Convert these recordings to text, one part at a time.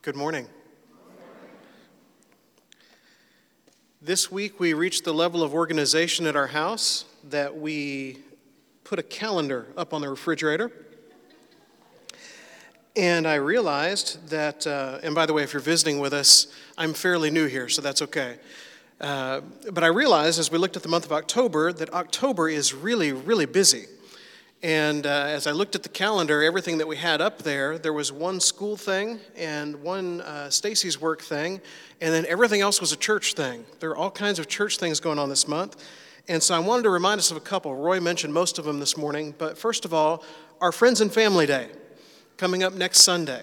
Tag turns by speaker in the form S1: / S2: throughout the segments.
S1: Good morning. This week we reached the level of organization at our house that we put a calendar up on the refrigerator. And I realized that, and by the way, if you're visiting with us, I'm fairly new here, so that's okay. But I realized as we looked at the month of October that October is really, really busy. And as I looked at the calendar, everything that we had up there, there was one school thing and one Stacy's work thing, and then everything else was a church thing. There are all kinds of church things going on this month. And so I wanted to remind us of a couple. Roy mentioned most of them this morning, but first of all, our Friends and Family Day coming up next Sunday.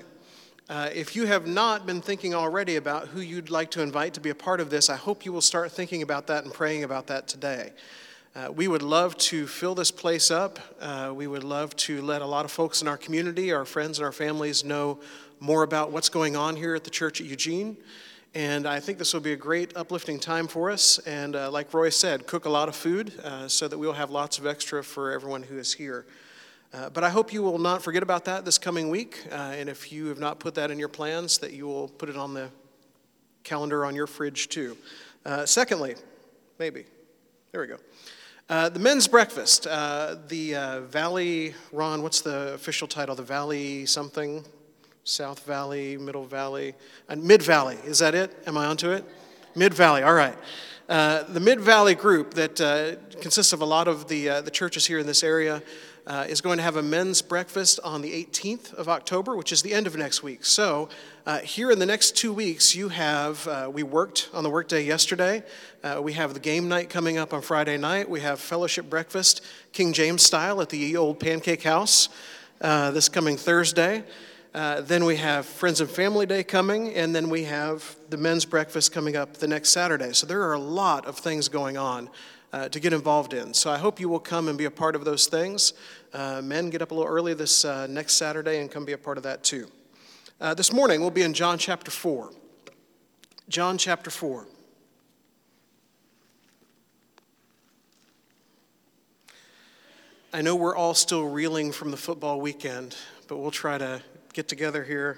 S1: If you have not been thinking already about who you'd like to invite to be a part of this, I hope you will start thinking about that and praying about that today. We would love to fill this place up. We would love to let a lot of folks in our community, our friends and our families, know more about what's going on here at the church at Eugene. And I think this will be a great uplifting time for us. And like Roy said, cook a lot of food so that we'll have lots of extra for everyone who is here. But I hope you will not forget about that this coming week. And if you have not put that in your plans, that you will put it on the calendar on your fridge too. Secondly, maybe, there we go. The men's breakfast, the Valley, Ron, what's the official title? The Valley something? South Valley, Middle Valley, and Mid Valley, is that it? Am I onto it? Mid Valley, all right. The Mid Valley group that consists of a lot of the churches here in this area is going to have a men's breakfast on the 18th of October, which is the end of next week. So here in the next 2 weeks, you have, we worked on the workday yesterday. We have the game night coming up on Friday night. We have fellowship breakfast, King James style, at the old Pancake House this coming Thursday. Then we have Friends and Family Day coming, and then we have the men's breakfast coming up the next Saturday. So there are a lot of things going on to get involved in. So I hope you will come and be a part of those things. Men, get up a little early this next Saturday and come be a part of that too. This morning we'll be in John chapter 4. John chapter 4. I know we're all still reeling from the football weekend, but we'll try to get together here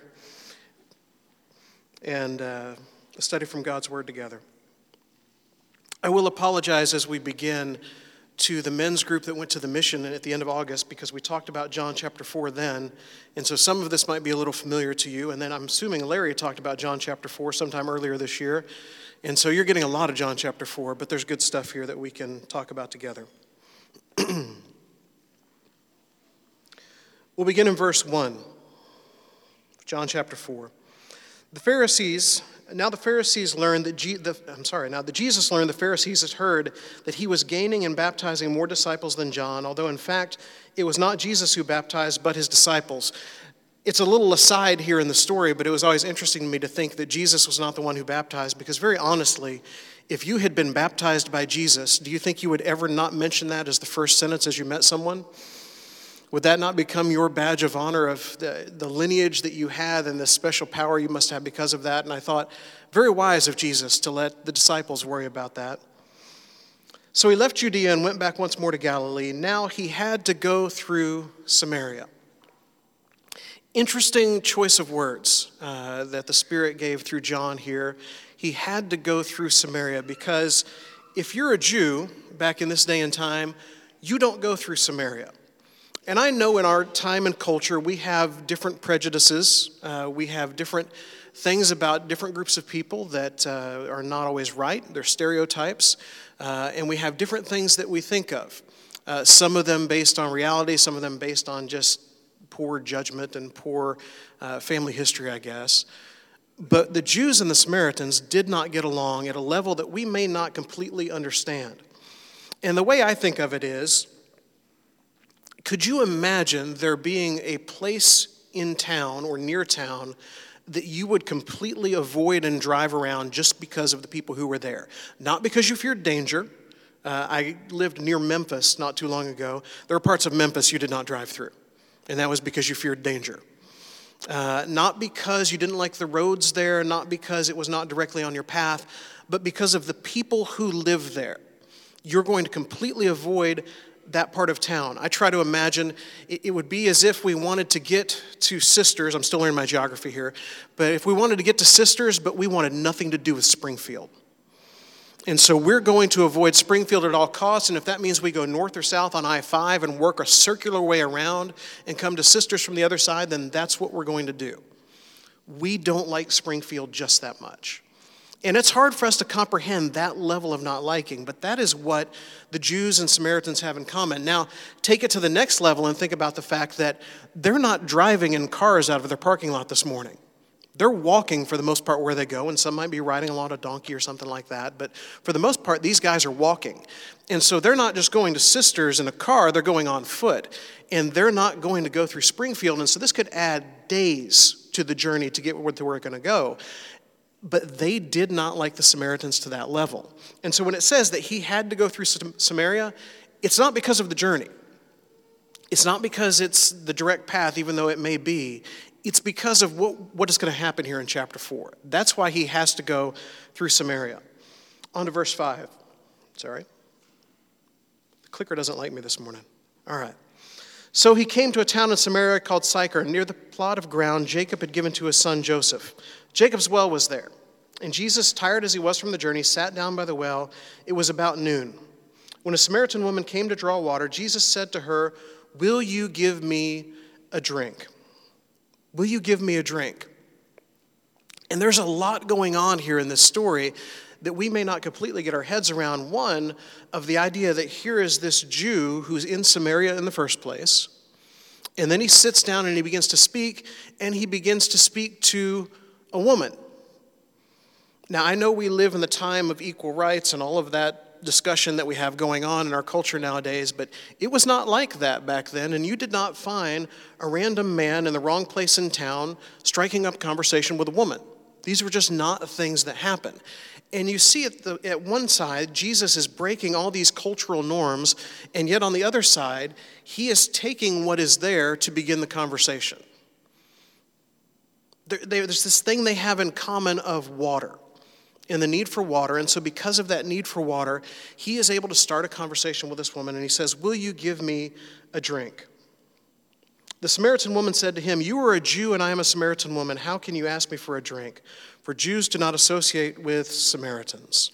S1: and study from God's Word together. I will apologize as we begin to the men's group that went to the mission at the end of August because we talked about John chapter 4 then, and so some of this might be a little familiar to you, and then I'm assuming Larry talked about John chapter 4 sometime earlier this year, and so you're getting a lot of John chapter 4, but there's good stuff here that we can talk about together. We'll begin in verse 1. John chapter 4. The Pharisees learned that Jesus learned the Pharisees had heard that he was gaining and baptizing more disciples than John, although in fact it was not Jesus who baptized but his disciples. It's a little aside here in the story, but it was always interesting to me to think that Jesus was not the one who baptized, because very honestly, if you had been baptized by Jesus, do you think you would ever not mention that as the first sentence as you met someone? Would that not become your badge of honor of the lineage that you had and the special power you must have because of that? And I thought, very wise of Jesus to let the disciples worry about that. So he left Judea and went back once more to Galilee. Now he had to go through Samaria. Interesting choice of words that the Spirit gave through John here. He had to go through Samaria because if you're a Jew back in this day and time, you don't go through Samaria. And I know in our time and culture, we have different prejudices. We have different things about different groups of people that are not always right. They're stereotypes. And we have different things that we think of. Some of them based on reality, some of them based on just poor judgment and poor family history, I guess. But the Jews and the Samaritans did not get along at a level that we may not completely understand. And the way I think of it is, could you imagine there being a place in town or near town that you would completely avoid and drive around just because of the people who were there? Not because you feared danger. I lived near Memphis not too long ago. There were parts of Memphis you did not drive through, and that was because you feared danger. Not because you didn't like the roads there, not because it was not directly on your path, but because of the people who live there. You're going to completely avoid that part of town, I try to imagine it would be as if we wanted to get to Sisters. I'm still learning my geography here. But if we wanted to get to Sisters, but we wanted nothing to do with Springfield. And so we're going to avoid Springfield at all costs, and if that means we go north or south on I-5 and work a circular way around and come to Sisters from the other side, then that's what we're going to do. We don't like Springfield just that much. And it's hard for us to comprehend that level of not liking, but that is what the Jews and Samaritans have in common. Now, take it to the next level and think about the fact that they're not driving in cars out of their parking lot this morning. They're walking for the most part where they go, and some might be riding along a donkey or something like that. But for the most part, these guys are walking. And so they're not just going to Sisters in a car, they're going on foot. And they're not going to go through Springfield. And so this could add days to the journey to get where we're going to go. But they did not like the Samaritans to that level. And so when it says that he had to go through Samaria, it's not because of the journey. It's not because it's the direct path, even though it may be. It's because of what is going to happen here in chapter 4. That's why he has to go through Samaria. On to verse 5. Sorry. The clicker doesn't like me this morning. All right. So he came to a town in Samaria called Sychar, near the plot of ground Jacob had given to his son Joseph. Jacob's well was there. And Jesus, tired as he was from the journey, sat down by the well. It was about noon. When a Samaritan woman came to draw water, Jesus said to her, "Will you give me a drink?" Will you give me a drink? And there's a lot going on here in this story that we may not completely get our heads around. One, of the idea that here is this Jew who's in Samaria in the first place, and then he sits down and he begins to speak, and he begins to speak to a woman. Now, I know we live in the time of equal rights and all of that discussion that we have going on in our culture nowadays, but it was not like that back then, and you did not find a random man in the wrong place in town striking up conversation with a woman. These were just not things that happen. And you see at one side, Jesus is breaking all these cultural norms, and yet on the other side, he is taking what is there to begin the conversation. There's this thing they have in common of water. And the need for water. And so because of that need for water, he is able to start a conversation with this woman. And he says, "Will you give me a drink?" The Samaritan woman said to him, "You are a Jew and I am a Samaritan woman. How can you ask me for a drink? For Jews do not associate with Samaritans."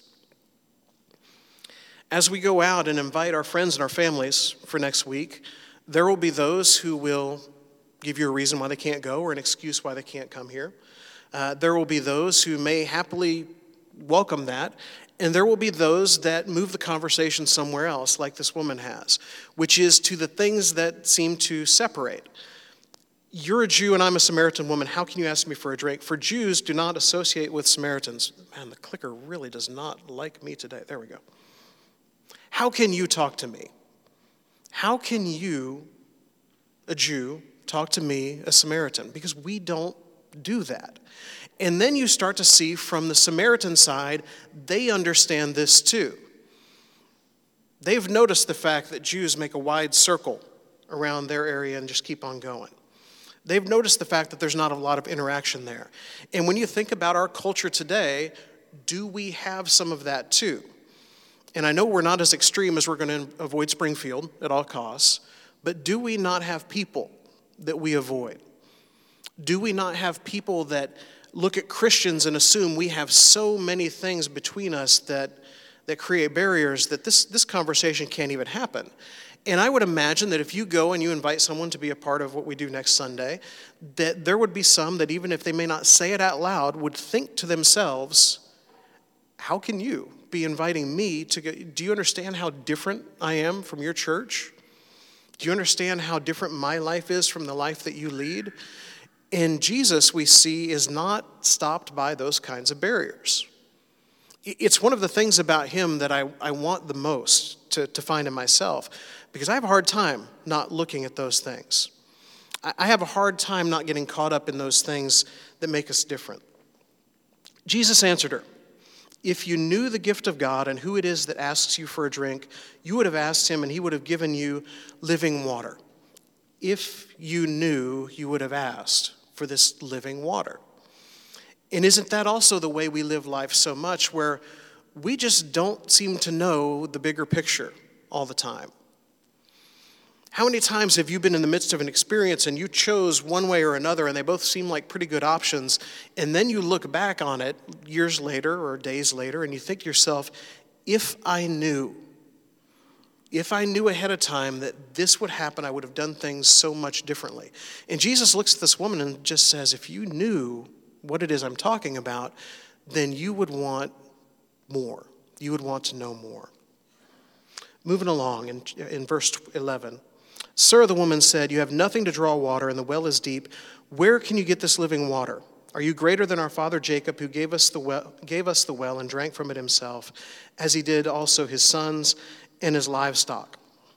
S1: As we go out and invite our friends and our families for next week, there will be those who will give you a reason why they can't go or an excuse why they can't come here. There will be those who may happily welcome that, and there will be those that move the conversation somewhere else, like this woman has, which is to the things that seem to separate. You're a Jew and I'm a Samaritan woman. How can you ask me for a drink? For Jews do not associate with Samaritans. Man, the clicker really does not like me today. There we go. How can you talk to me? How can you, a Jew, talk to me, a Samaritan? Because we don't do that. And then you start to see from the Samaritan side, they understand this too. They've noticed the fact that Jews make a wide circle around their area and just keep on going. They've noticed the fact that there's not a lot of interaction there. And when you think about our culture today, do we have some of that too? And I know we're not as extreme as we're going to avoid Springfield at all costs, but do we not have people that we avoid? Do we not have people that look at Christians and assume we have so many things between us that create barriers that this conversation can't even happen? And I would imagine that if you go and you invite someone to be a part of what we do next Sunday, that there would be some that even if they may not say it out loud, would think to themselves, how can you be inviting me to go? Do you understand how different I am from your church? Do you understand how different my life is from the life that you lead? And Jesus, we see, is not stopped by those kinds of barriers. It's one of the things about him that I want the most to find in myself, because I have a hard time not looking at those things. I have a hard time not getting caught up in those things that make us different. Jesus answered her, "If you knew the gift of God and who it is that asks you for a drink, you would have asked him and he would have given you living water." If you knew, you would have asked for this living water. And isn't that also the way we live life so much, where we just don't seem to know the bigger picture all the time? How many times have you been in the midst of an experience and you chose one way or another and they both seem like pretty good options, and then you look back on it years later or days later and you think to yourself, if I knew ahead of time that this would happen, I would have done things so much differently. And Jesus looks at this woman and just says, if you knew what it is I'm talking about, then you would want more. You would want to know more. Moving along in verse 11. Sir, the woman said, you have nothing to draw water, and the well is deep. Where can you get this living water? Are you greater than our father Jacob, who gave us the well and drank from it himself, as he did also his sons and his livestock?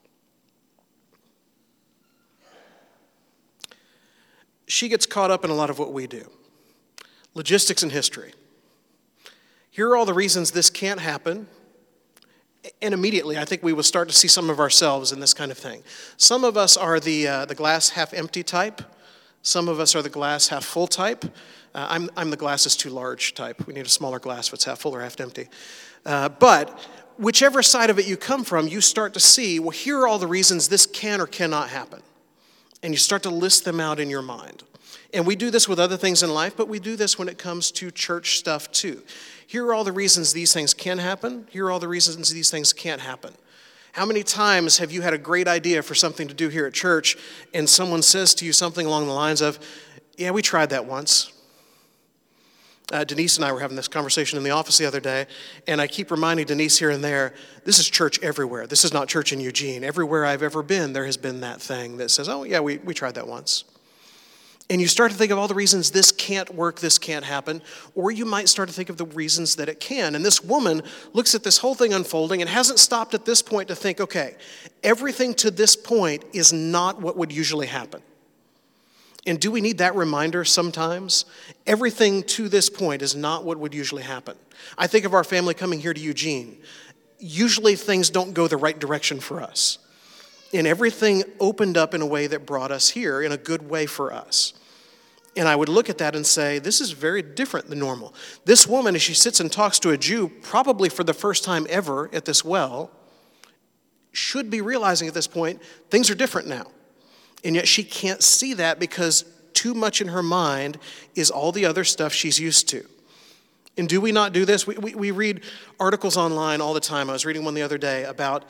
S1: She gets caught up in a lot of what we do. Logistics and history. Here are all the reasons this can't happen. And immediately, I think we will start to see some of ourselves in this kind of thing. Some of us are the glass half empty type. Some of us are the glass half full type. I'm the glass is too large type. We need a smaller glass if it's half full or half empty. But whichever side of it you come from, you start to see, well, here are all the reasons this can or cannot happen. And you start to list them out in your mind. And we do this with other things in life, but we do this when it comes to church stuff too. Here are all the reasons these things can happen. Here are all the reasons these things can't happen. How many times have you had a great idea for something to do here at church, and someone says to you something along the lines of, yeah, we tried that once. Denise and I were having this conversation in the office the other day, and I keep reminding Denise here and there, this is church everywhere. This is not church in Eugene. Everywhere I've ever been, there has been that thing that says, oh, yeah, we tried that once. And you start to think of all the reasons this can't work, this can't happen, or you might start to think of the reasons that it can. And this woman looks at this whole thing unfolding and hasn't stopped at this point to think, okay, everything to this point is not what would usually happen. And do we need that reminder sometimes? Everything to this point is not what would usually happen. I think of our family coming here to Eugene. Usually things don't go the right direction for us. And everything opened up in a way that brought us here, in a good way for us. And I would look at that and say, this is very different than normal. This woman, as she sits and talks to a Jew, probably for the first time ever at this well, should be realizing at this point, things are different now. And yet she can't see that because too much in her mind is all the other stuff she's used to. And do we not do this? We read articles online all the time. I was reading one the other day about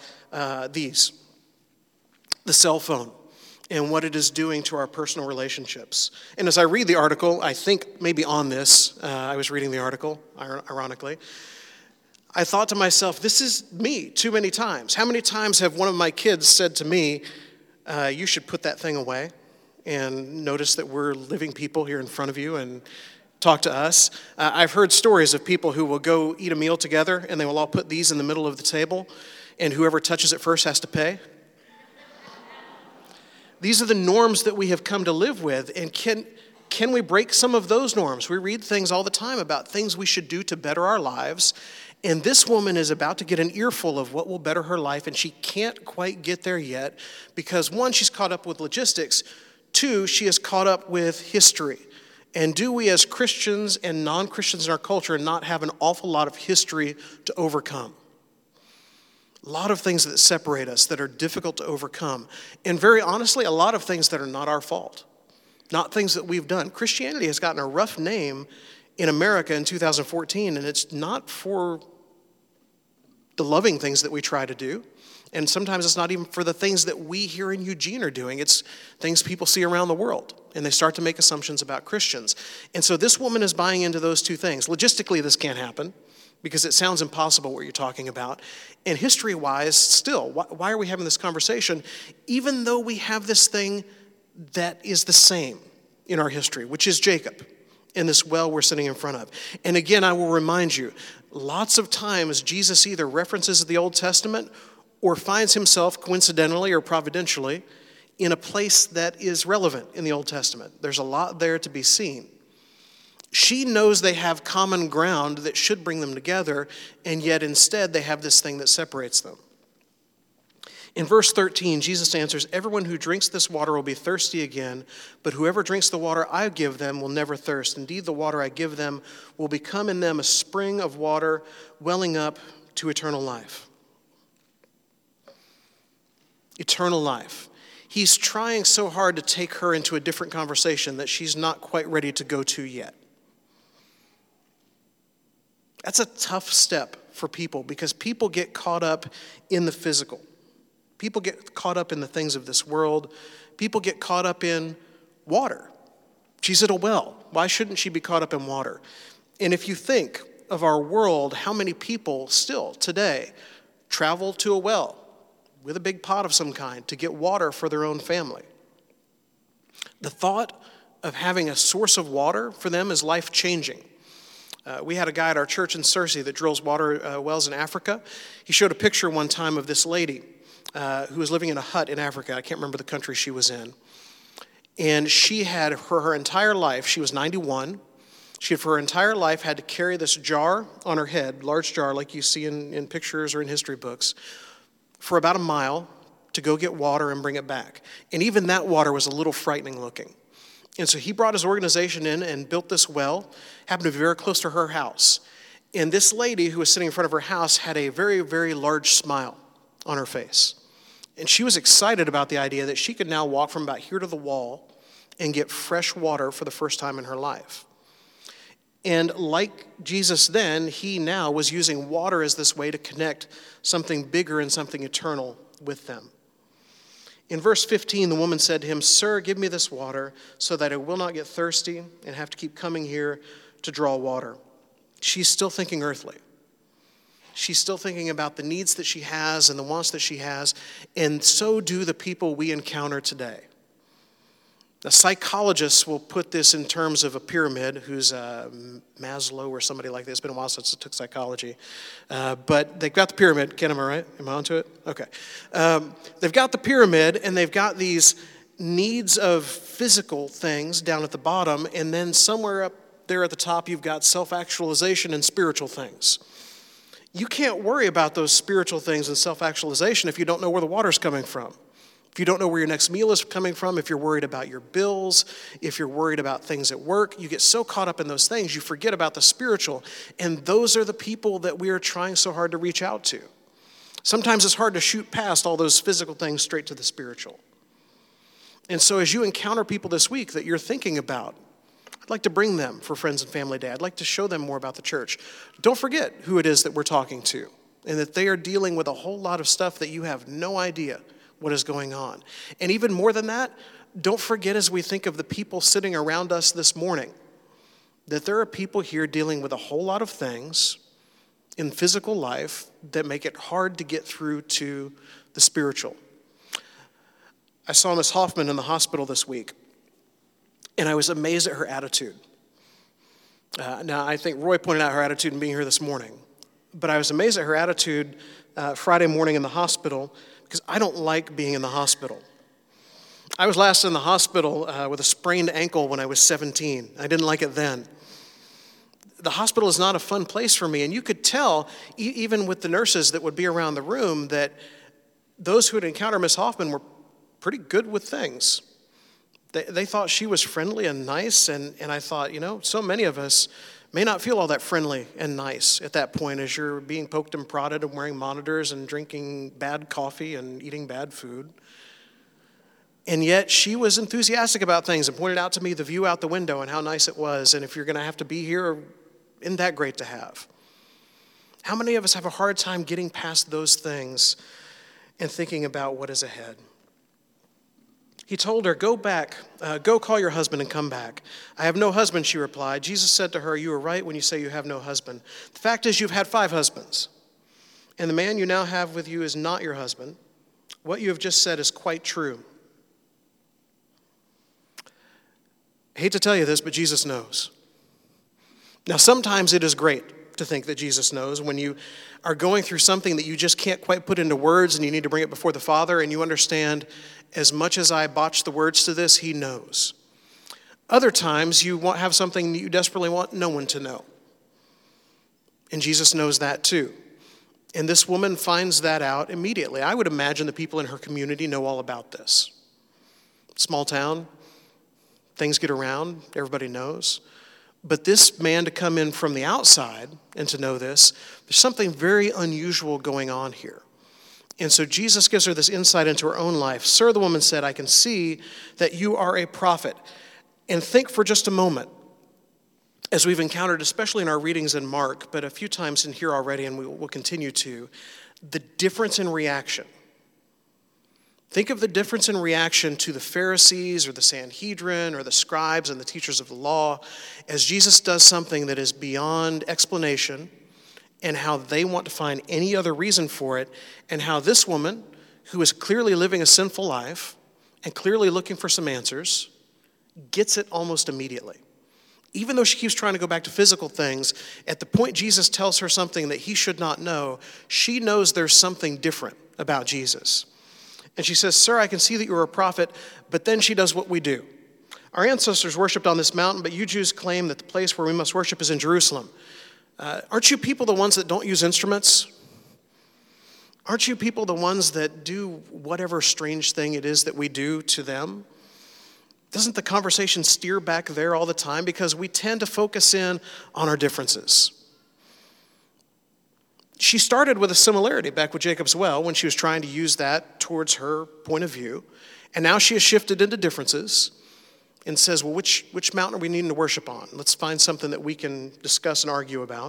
S1: the cell phone and what it is doing to our personal relationships. And as I read the article, I think maybe on this, I was reading the article, ironically, I thought to myself, this is me too many times. How many times have one of my kids said to me, you should put that thing away and notice that we're living people here in front of you and talk to us? I've heard stories of people who will go eat a meal together and they will all put these in the middle of the table and whoever touches it first has to pay. These are the norms that we have come to live with, and can we break some of those norms? We read things all the time about things we should do to better our lives, and this woman is about to get an earful of what will better her life, and she can't quite get there yet because, one, she's caught up with logistics. Two, she is caught up with history. And do we as Christians and non-Christians in our culture not have an awful lot of history to overcome? A lot of things that separate us that are difficult to overcome. And very honestly, a lot of things that are not our fault. Not things that we've done. Christianity has gotten a rough name in America in 2014, and it's not for the loving things that we try to do. And sometimes it's not even for the things that we here in Eugene are doing. It's things people see around the world. And they start to make assumptions about Christians. And so this woman is buying into those two things. Logistically, this can't happen, because it sounds impossible what you're talking about. And history-wise, still, why are we having this conversation? Even though we have this thing that is the same in our history, which is Jacob, and this well we're sitting in front of. And again, I will remind you, lots of times Jesus either references the Old Testament or finds himself coincidentally or providentially in a place that is relevant in the Old Testament. There's a lot there to be seen. She knows they have common ground that should bring them together, and yet instead they have this thing that separates them. In verse 13, Jesus answers, everyone who drinks this water will be thirsty again, but whoever drinks the water I give them will never thirst. Indeed, the water I give them will become in them a spring of water welling up to eternal life. Eternal life. He's trying so hard to take her into a different conversation that she's not quite ready to go to yet. That's a tough step for people because people get caught up in the physical. People get caught up in the things of this world. People get caught up in water. She's at a well. Why shouldn't she be caught up in water? And if you think of our world, how many people still today travel to a well with a big pot of some kind to get water for their own family? The thought of having a source of water for them is life-changing. We had a guy at our church in Searcy that drills water wells in Africa. He showed a picture one time of this lady who was living in a hut in Africa. I can't remember the country she was in. And she had, for her entire life, she was 91. She had, for her entire life, had to carry this jar on her head, large jar like you see in pictures or in history books, for about a mile to go get water and bring it back. And even that water was a little frightening looking. And so he brought his organization in and built this well, happened to be very close to her house. And this lady who was sitting in front of her house had a very, very large smile on her face. And she was excited about the idea that she could now walk from about here to the wall and get fresh water for the first time in her life. And like Jesus then, he now was using water as this way to connect something bigger and something eternal with them. In verse 15, the woman said to him, "Sir, give me this water so that I will not get thirsty and have to keep coming here to draw water." She's still thinking earthly. She's still thinking about the needs that she has and the wants that she has, and so do the people we encounter today. The psychologists will put this in terms of a pyramid, who's Maslow or somebody like that. It's been a while since I took psychology. But they've got the pyramid. Ken, am I right? Am I onto it? Okay. They've got the pyramid, and they've got these needs of physical things down at the bottom, and then somewhere up there at the top, you've got self-actualization and spiritual things. You can't worry about those spiritual things and self-actualization if you don't know where the water's coming from. If you don't know where your next meal is coming from, if you're worried about your bills, if you're worried about things at work, you get so caught up in those things, you forget about the spiritual. And those are the people that we are trying so hard to reach out to. Sometimes it's hard to shoot past all those physical things straight to the spiritual. And so as you encounter people this week that you're thinking about, I'd like to bring them for Friends and Family Day. I'd like to show them more about the church. Don't forget who it is that we're talking to and that they are dealing with a whole lot of stuff that you have no idea what is going on. And even more than that, don't forget as we think of the people sitting around us this morning, that there are people here dealing with a whole lot of things in physical life that make it hard to get through to the spiritual. I saw Miss Hoffman in the hospital this week, and I was amazed at her attitude. Now, I think Roy pointed out her attitude in being here this morning, but I was amazed at her attitude Friday morning in the hospital because I don't like being in the hospital. I was last in the hospital with a sprained ankle when I was 17. I didn't like it then. The hospital is not a fun place for me, and you could tell, even with the nurses that would be around the room, that those who had encountered Miss Hoffman were pretty good with things. They thought she was friendly and nice, and I thought, so many of us may not feel all that friendly and nice at that point as you're being poked and prodded and wearing monitors and drinking bad coffee and eating bad food. And yet she was enthusiastic about things and pointed out to me the view out the window and how nice it was. And if you're going to have to be here, isn't that great to have? How many of us have a hard time getting past those things and thinking about what is ahead? He told her, "Go back, go call your husband and come back." "I have no husband," she replied. Jesus said to her, "You are right when you say you have no husband. The fact is you've had 5 husbands, and the man you now have with you is not your husband. What you have just said is quite true." I hate to tell you this, but Jesus knows. Now, sometimes it is great to think that Jesus knows when you are going through something that you just can't quite put into words and you need to bring it before the Father and you understand, as much as I botch the words to this, he knows. Other times you have something that you desperately want no one to know. And Jesus knows that too. And this woman finds that out immediately. I would imagine the people in her community know all about this. Small town, things get around, everybody knows. But this man to come in from the outside and to know this, there's something very unusual going on here. And so Jesus gives her this insight into her own life. Sir, the woman said, I can see that you are a prophet. And think for just a moment, as we've encountered, especially in our readings in Mark, but a few times in here already, and we will continue to, the difference in reaction. Think of the difference in reaction to the Pharisees or the Sanhedrin or the scribes and the teachers of the law as Jesus does something that is beyond explanation, and how they want to find any other reason for it, and how this woman, who is clearly living a sinful life and clearly looking for some answers, gets it almost immediately. Even though she keeps trying to go back to physical things, at the point Jesus tells her something that he should not know, she knows there's something different about Jesus. And she says, Sir, I can see that you're a prophet, but then she does what we do. Our ancestors worshipped on this mountain, but you Jews claim that the place where we must worship is in Jerusalem. Aren't you people the ones that don't use instruments? Aren't you people the ones that do whatever strange thing it is that we do to them? Doesn't the conversation steer back there all the time? Because we tend to focus in on our differences. She started with a similarity back with Jacob's well when she was trying to use that towards her point of view. And now she has shifted into differences and says, well, which mountain are we needing to worship on? Let's find something that we can discuss and argue about.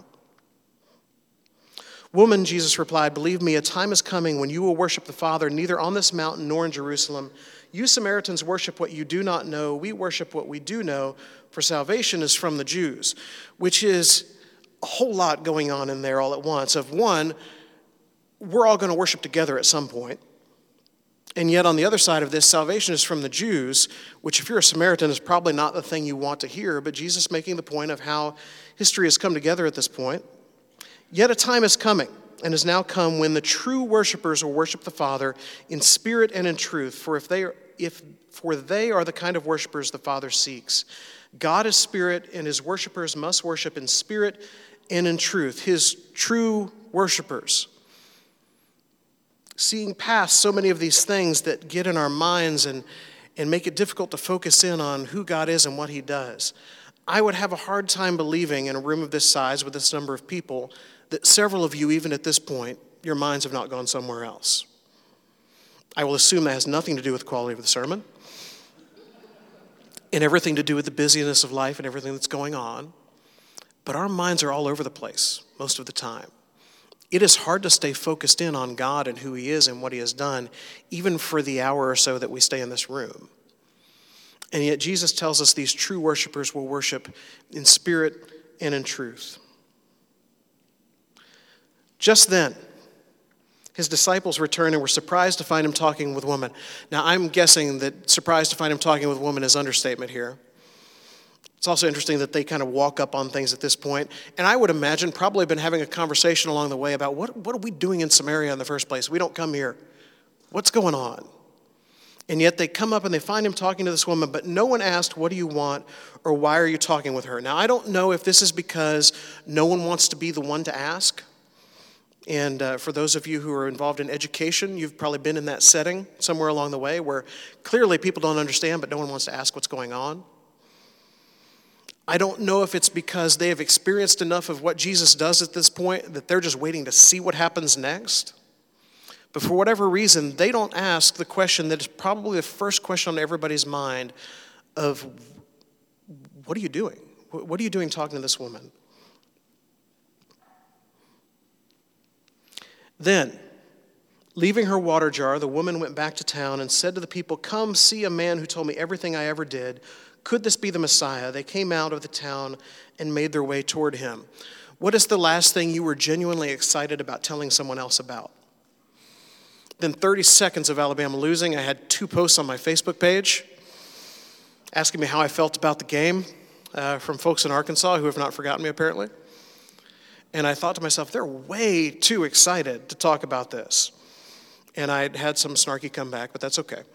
S1: Woman, Jesus replied, believe me, a time is coming when you will worship the Father neither on this mountain nor in Jerusalem. You Samaritans worship what you do not know. We worship what we do know, for salvation is from the Jews, which is a whole lot going on in there all at once. Of one, we're all going to worship together at some point. And yet on the other side of this, salvation is from the Jews, which if you're a Samaritan is probably not the thing you want to hear, but Jesus making the point of how history has come together at this point. Yet a time is coming, and has now come, when the true worshipers will worship the Father in spirit and in truth, for they are the kind of worshipers the Father seeks. God is spirit, and his worshipers must worship in spirit and in truth, his true worshipers. Seeing past so many of these things that get in our minds and make it difficult to focus in on who God is and what he does, I would have a hard time believing in a room of this size with this number of people that several of you, even at this point, your minds have not gone somewhere else. I will assume that has nothing to do with the quality of the sermon and everything to do with the busyness of life and everything that's going on, but our minds are all over the place most of the time. It is hard to stay focused in on God and who he is and what he has done, even for the hour or so that we stay in this room. And yet Jesus tells us these true worshipers will worship in spirit and in truth. Just then, his disciples returned and were surprised to find him talking with women. Now, I'm guessing that surprised to find him talking with women is understatement here. It's also interesting that they kind of walk up on things at this point. And I would imagine probably been having a conversation along the way about what are we doing in Samaria in the first place? We don't come here. What's going on? And yet they come up and they find him talking to this woman, but no one asked, what do you want, or why are you talking with her? Now, I don't know if this is because no one wants to be the one to ask. And for those of you who are involved in education, you've probably been in that setting somewhere along the way where clearly people don't understand, but no one wants to ask what's going on. I don't know if it's because they have experienced enough of what Jesus does at this point that they're just waiting to see what happens next. But for whatever reason, they don't ask the question that is probably the first question on everybody's mind of, what are you doing? What are you doing talking to this woman? Then, leaving her water jar, the woman went back to town and said to the people, come see a man who told me everything I ever did. Could this be the Messiah? They came out of the town and made their way toward him. What is the last thing you were genuinely excited about telling someone else about? Then 30 seconds of Alabama losing. I had 2 posts on my Facebook page asking me how I felt about the game from folks in Arkansas who have not forgotten me apparently. And I thought to myself, they're way too excited to talk about this. And I had some snarky comeback, but that's okay.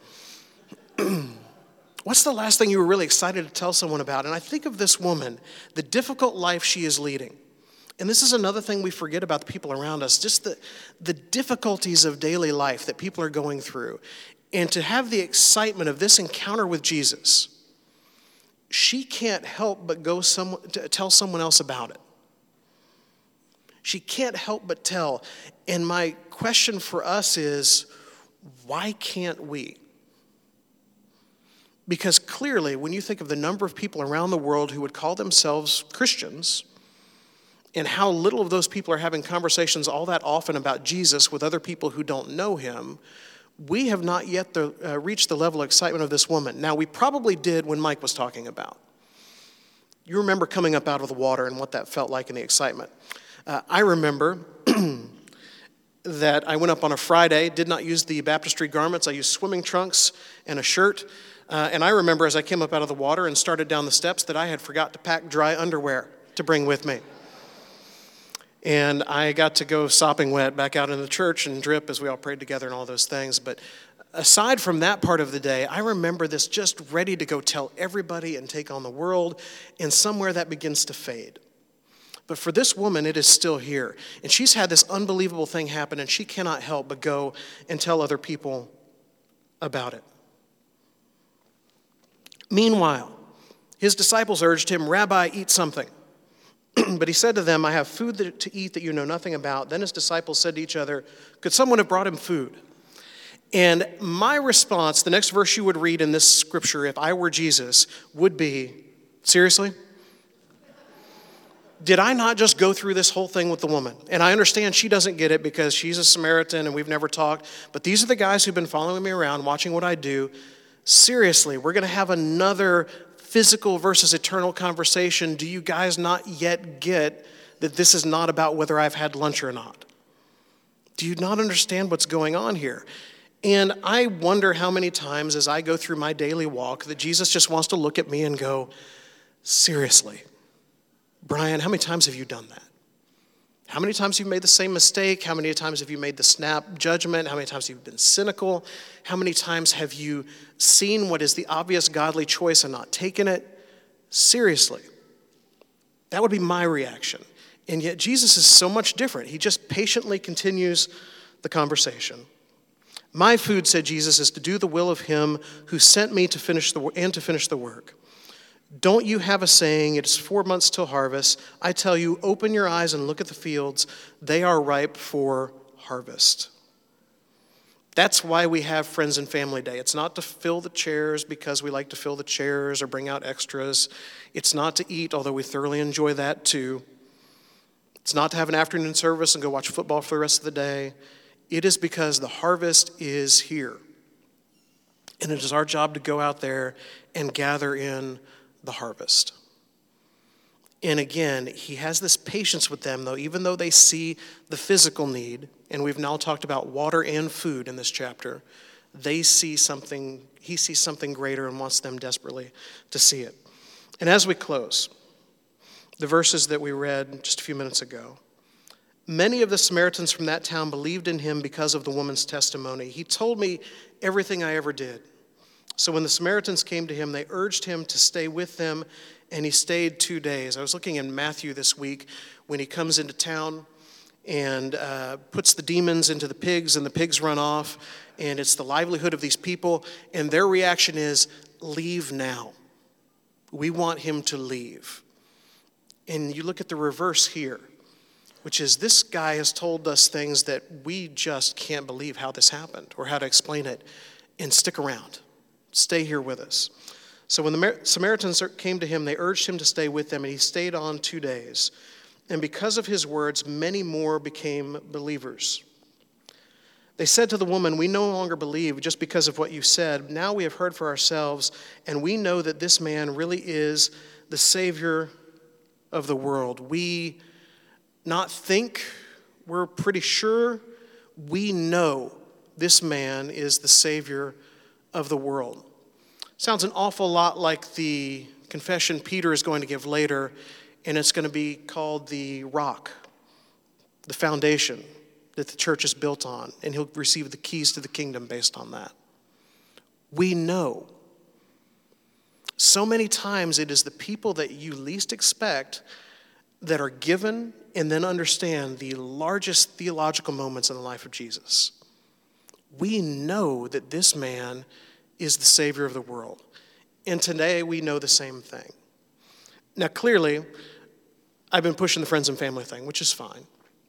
S1: What's the last thing you were really excited to tell someone about? And I think of this woman, the difficult life she is leading. And this is another thing we forget about the people around us, just the difficulties of daily life that people are going through. And to have the excitement of this encounter with Jesus, she can't help but go tell someone else about it. She can't help but tell. And my question for us is, why can't we? Because clearly, when you think of the number of people around the world who would call themselves Christians, and how little of those people are having conversations all that often about Jesus with other people who don't know him, we have not yet reached the level of excitement of this woman. Now, we probably did when Mike was talking about. You remember coming up out of the water and what that felt like in the excitement. I remember that I went up on a Friday, did not use the baptistry garments. I used swimming trunks and a shirt. And I remember as I came up out of the water and started down the steps that I had forgot to pack dry underwear to bring with me. And I got to go sopping wet back out in the church and drip as we all prayed together and all those things. But aside from that part of the day, I remember this just ready to go tell everybody and take on the world. And somewhere that begins to fade. But for this woman, it is still here. And she's had this unbelievable thing happen, and she cannot help but go and tell other people about it. Meanwhile, his disciples urged him, "Rabbi, eat something." But he said to them, "I have food to eat that you know nothing about." Then his disciples said to each other, "Could someone have brought him food?" And my response, the next verse you would read in this scripture, if I were Jesus, would be, seriously? Did I not just go through this whole thing with the woman? And I understand she doesn't get it because she's a Samaritan and we've never talked. But these are the guys who've been following me around, watching what I do. Seriously, we're going to have another physical versus eternal conversation. Do you guys not yet get that this is not about whether I've had lunch or not? Do you not understand what's going on here? And I wonder how many times as I go through my daily walk that Jesus just wants to look at me and go, seriously, Brian, how many times have you done that? How many times have you made the same mistake? How many times have you made the snap judgment? How many times have you been cynical? How many times have you seen what is the obvious godly choice and not taken it? Seriously. That would be my reaction. And yet Jesus is so much different. He just patiently continues the conversation. "My food," said Jesus, "is to do the will of him who sent me to finish the work. Don't you have a saying, 'It is 4 months till harvest'? I tell you, open your eyes and look at the fields. They are ripe for harvest." That's why we have Friends and Family Day. It's not to fill the chairs because we like to fill the chairs or bring out extras. It's not to eat, although we thoroughly enjoy that too. It's not to have an afternoon service and go watch football for the rest of the day. It is because the harvest is here. And it is our job to go out there and gather in the harvest. And again, he has this patience with them, though, even though they see the physical need, and we've now talked about water and food in this chapter, he sees something greater and wants them desperately to see it. And as we close, the verses that we read just a few minutes ago, many of the Samaritans from that town believed in him because of the woman's testimony. "He told me everything I ever did." So when the Samaritans came to him, they urged him to stay with them, and he stayed 2 days. I was looking in Matthew this week when he comes into town and puts the demons into the pigs, and the pigs run off, and it's the livelihood of these people, and their reaction is, "Leave now. We want him to leave." And you look at the reverse here, which is this guy has told us things that we just can't believe how this happened or how to explain it, and stick around. Stay here with us. So when the Samaritans came to him, they urged him to stay with them, and he stayed on 2 days. And because of his words, many more became believers. They said to the woman, "We no longer believe just because of what you said. Now we have heard for ourselves, and we know that this man really is the Savior of the world." We not think, we're pretty sure, we know this man is the Savior of the world. Sounds an awful lot like the confession Peter is going to give later, and it's going to be called the rock, the foundation that the church is built on, and he'll receive the keys to the kingdom based on that. We know. So many times it is the people that you least expect that are given and then understand the largest theological moments in the life of Jesus. We know that this man is the Savior of the world. And today we know the same thing. Now clearly, I've been pushing the Friends and Family thing, which is fine.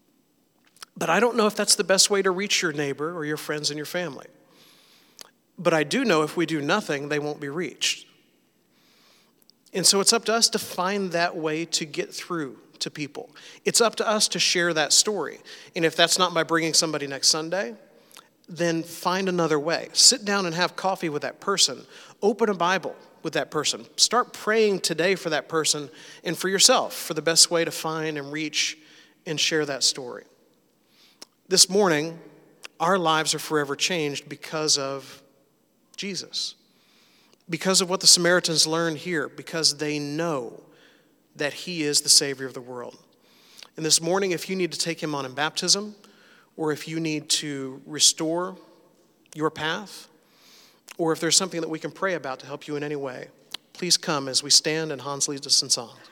S1: But I don't know if that's the best way to reach your neighbor or your friends and your family. But I do know if we do nothing, they won't be reached. And so it's up to us to find that way to get through to people. It's up to us to share that story. And if that's not by bringing somebody next Sunday, then find another way. Sit down and have coffee with that person. Open a Bible with that person. Start praying today for that person and for yourself for the best way to find and reach and share that story. This morning, our lives are forever changed because of Jesus. Because of what the Samaritans learned here, because they know that he is the Savior of the world. And this morning, if you need to take him on in baptism, or if you need to restore your path, or if there's something that we can pray about to help you in any way, please come as we stand and Hans leads us in song.